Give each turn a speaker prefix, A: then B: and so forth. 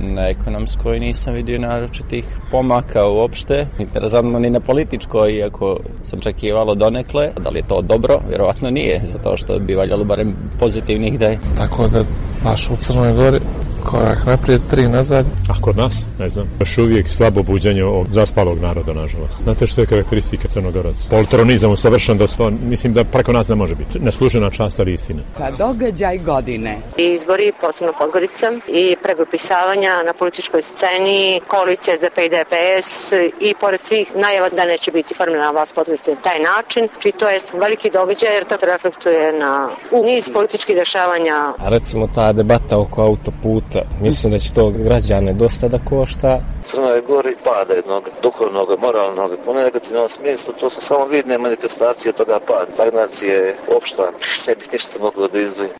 A: Na ekonomskoj nisam vidio naročitih pomaka uopšte, interesantno ni na političkoj, iako sam očekivalo donekle. Da li je to dobro? Vjerovatno nije, zato što bi valjalo barem pozitivnih da je.
B: Tako da baš u Crnoj Gori korak naprijed, 3 nazad.
C: A kod nas, ne znam, još uvijek slabo buđenje ovog zaspalog naroda, nažalost. Znate što je karakteristika Crnogoraca? Poltronizam usavršen da to, mislim da preko nas ne može biti. Neslužena čast, ali istina.
D: Pa događaj godine.
E: Izbori, posebno Podgorica, i pregrupisavanja na političkoj sceni, koalicija SDP i DPS, i pored svih najava da neće biti formirana vlast Podgorice na taj način. Či to je veliki događaj jer to reflektuje na niz političkih dešavanja.
F: A recimo ta debata oko autoputa, mislim da će to građane dosta da košta.
G: Crnoj Gori pada jednog duhovnog, moralnog, u negativnom smislu, to su samo vidne manifestacije toga pada. Stagnacije opšta, ne bih ništa moglo da izdvojim.